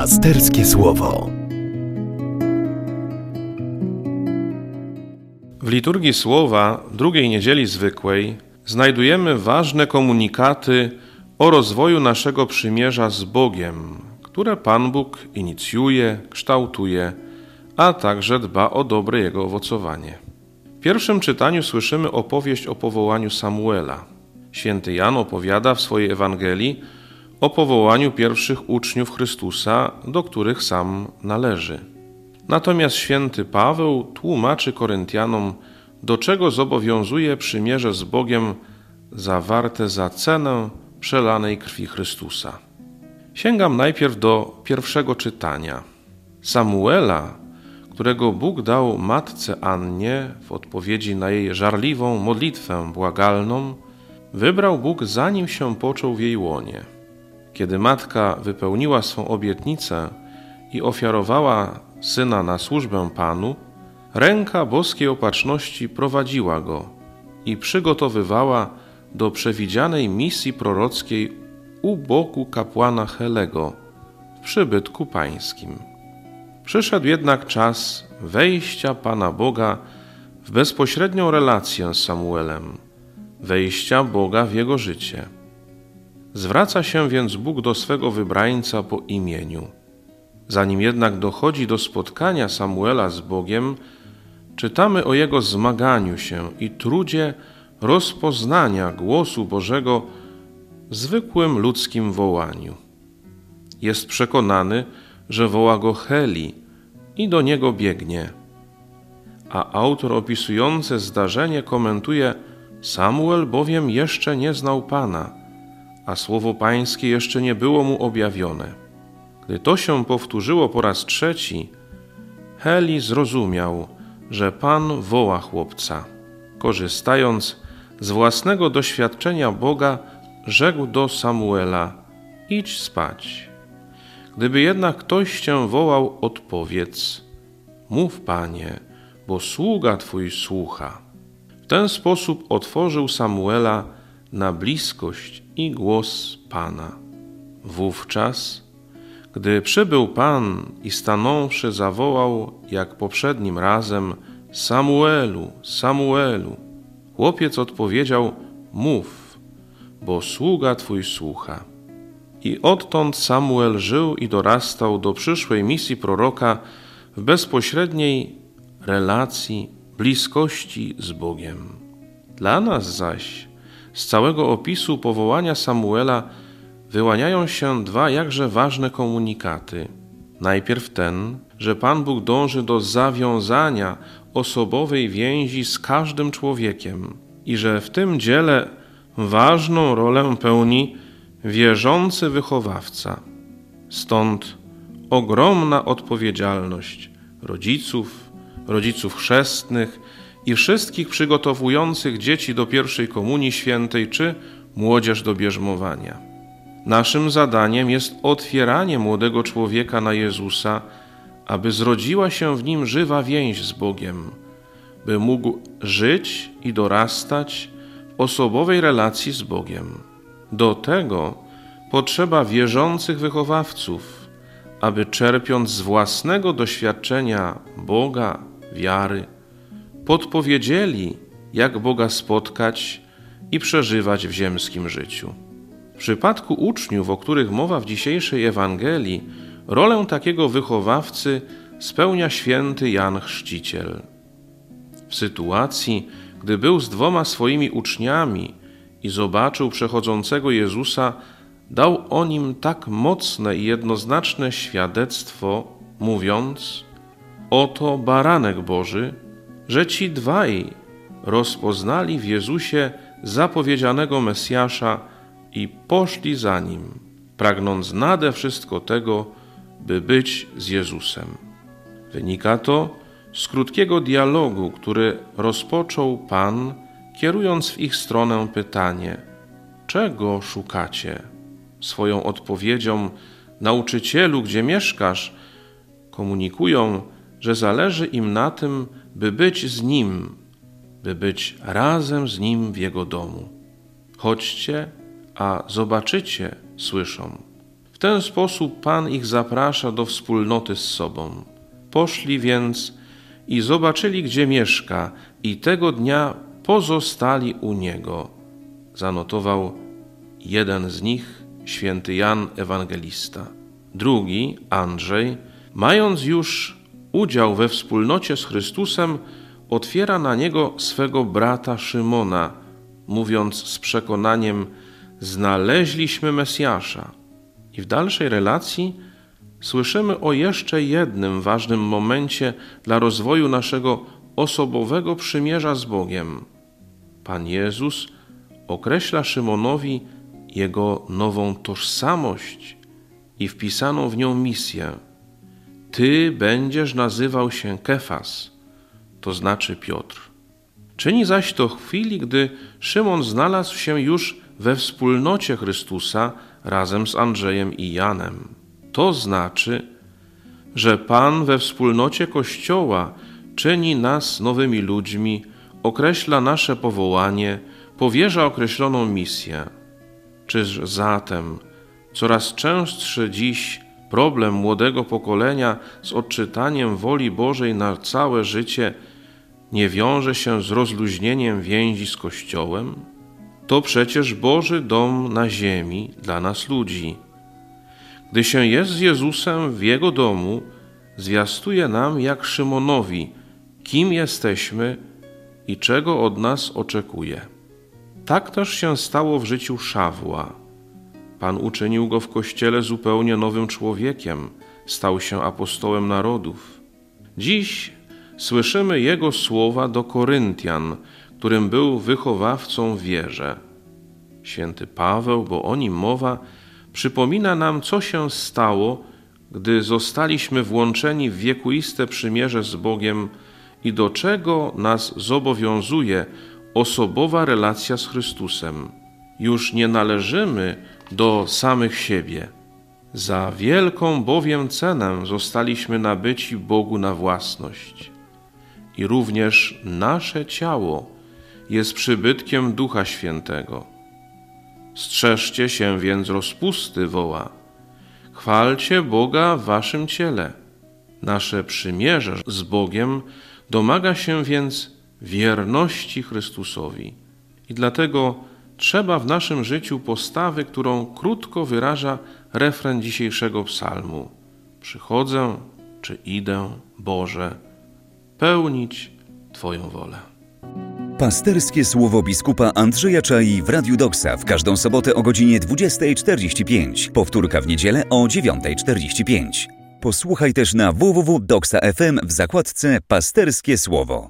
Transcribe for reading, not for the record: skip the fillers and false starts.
Pasterskie Słowo. W liturgii Słowa drugiej niedzieli zwykłej znajdujemy ważne komunikaty o rozwoju naszego przymierza z Bogiem, które Pan Bóg inicjuje, kształtuje, a także dba o dobre jego owocowanie. W pierwszym czytaniu słyszymy opowieść o powołaniu Samuela. Święty Jan opowiada w swojej Ewangelii o powołaniu pierwszych uczniów Chrystusa, do których sam należy. Natomiast święty Paweł tłumaczy Koryntianom, do czego zobowiązuje przymierze z Bogiem zawarte za cenę przelanej krwi Chrystusa. Sięgam najpierw do pierwszego czytania. Samuela, którego Bóg dał matce Annie w odpowiedzi na jej żarliwą modlitwę błagalną, wybrał Bóg, zanim się począł w jej łonie. Kiedy matka wypełniła swą obietnicę i ofiarowała syna na służbę Panu, ręka boskiej opatrzności prowadziła go i przygotowywała do przewidzianej misji prorockiej u boku kapłana Helego w przybytku pańskim. Przyszedł jednak czas wejścia Pana Boga w bezpośrednią relację z Samuelem, wejścia Boga w jego życie. Zwraca się więc Bóg do swego wybrańca po imieniu. Zanim jednak dochodzi do spotkania Samuela z Bogiem, czytamy o jego zmaganiu się i trudzie rozpoznania głosu Bożego w zwykłym ludzkim wołaniu. Jest przekonany, że woła go Heli i do niego biegnie. A autor opisujący zdarzenie komentuje: Samuel bowiem jeszcze nie znał Pana, a słowo Pańskie jeszcze nie było mu objawione. Gdy to się powtórzyło po raz trzeci, Heli zrozumiał, że Pan woła chłopca. Korzystając z własnego doświadczenia Boga, rzekł do Samuela: idź spać. Gdyby jednak ktoś cię wołał, odpowiedz: mów, Panie, bo sługa Twój słucha. W ten sposób otworzył Samuela na bliskość i głos Pana. Wówczas, gdy przybył Pan i stanąwszy zawołał, jak poprzednim razem: Samuelu, Samuelu, chłopiec odpowiedział: mów, bo sługa Twój słucha. I odtąd Samuel żył i dorastał do przyszłej misji proroka w bezpośredniej relacji, bliskości z Bogiem. Dla nas zaś z całego opisu powołania Samuela wyłaniają się dwa jakże ważne komunikaty. Najpierw ten, że Pan Bóg dąży do zawiązania osobowej więzi z każdym człowiekiem i że w tym dziele ważną rolę pełni wierzący wychowawca. Stąd ogromna odpowiedzialność rodziców chrzestnych i wszystkich przygotowujących dzieci do pierwszej komunii świętej czy młodzież do bierzmowania. Naszym zadaniem jest otwieranie młodego człowieka na Jezusa, aby zrodziła się w nim żywa więź z Bogiem, by mógł żyć i dorastać w osobowej relacji z Bogiem. Do tego potrzeba wierzących wychowawców, aby czerpiąc z własnego doświadczenia Boga, wiary, podpowiedzieli, jak Boga spotkać i przeżywać w ziemskim życiu. W przypadku uczniów, o których mowa w dzisiejszej Ewangelii, rolę takiego wychowawcy spełnia święty Jan Chrzciciel. W sytuacji, gdy był z 2 swoimi uczniami i zobaczył przechodzącego Jezusa, dał o nim tak mocne i jednoznaczne świadectwo, mówiąc: oto baranek Boży, że ci 2 rozpoznali w Jezusie zapowiedzianego Mesjasza i poszli za Nim, pragnąc nade wszystko tego, by być z Jezusem. Wynika to z krótkiego dialogu, który rozpoczął Pan, kierując w ich stronę pytanie: czego szukacie? Swoją odpowiedzią: nauczycielu, gdzie mieszkasz, komunikują, że zależy im na tym, by być z Nim, by być razem z Nim w Jego domu. Chodźcie, a zobaczycie, słyszą. W ten sposób Pan ich zaprasza do wspólnoty z sobą. Poszli więc i zobaczyli, gdzie mieszka, i tego dnia pozostali u niego. Zanotował jeden z nich, święty Jan Ewangelista. Drugi, Andrzej, mając już udział we wspólnocie z Chrystusem, otwiera na niego swego brata Szymona, mówiąc z przekonaniem: znaleźliśmy Mesjasza. I w dalszej relacji słyszymy o jeszcze jednym ważnym momencie dla rozwoju naszego osobowego przymierza z Bogiem. Pan Jezus określa Szymonowi jego nową tożsamość i wpisaną w nią misję. Ty będziesz nazywał się Kefas, to znaczy Piotr. Czyni zaś to w chwili, gdy Szymon znalazł się już we wspólnocie Chrystusa razem z Andrzejem i Janem. To znaczy, że Pan we wspólnocie Kościoła czyni nas nowymi ludźmi, określa nasze powołanie, powierza określoną misję. Czyż zatem coraz częstszy dziś problem młodego pokolenia z odczytaniem woli Bożej na całe życie nie wiąże się z rozluźnieniem więzi z Kościołem? To przecież Boży dom na ziemi dla nas ludzi. Gdy się jest z Jezusem w Jego domu, zwiastuje nam jak Szymonowi, kim jesteśmy i czego od nas oczekuje. Tak też się stało w życiu Szawła. Pan uczynił go w Kościele zupełnie nowym człowiekiem, stał się apostołem narodów. Dziś słyszymy jego słowa do Koryntian, którym był wychowawcą w wierze. Święty Paweł, bo o nim mowa, przypomina nam, co się stało, gdy zostaliśmy włączeni w wiekuiste przymierze z Bogiem i do czego nas zobowiązuje osobowa relacja z Chrystusem. Już nie należymy do samych siebie. Za wielką bowiem cenę zostaliśmy nabyci Bogu na własność. I również nasze ciało jest przybytkiem Ducha Świętego. Strzeżcie się więc rozpusty, woła. Chwalcie Boga w waszym ciele. Nasze przymierze z Bogiem domaga się więc wierności Chrystusowi. I dlatego trzeba w naszym życiu postawy, którą krótko wyraża refren dzisiejszego psalmu. Przychodzę, czy idę, Boże, pełnić Twoją wolę. Pasterskie słowo biskupa Andrzeja Czai w Radiu Doksa w każdą sobotę o godzinie 20:45. Powtórka w niedzielę o 9:45. Posłuchaj też na www.doksa.fm w zakładce Pasterskie Słowo.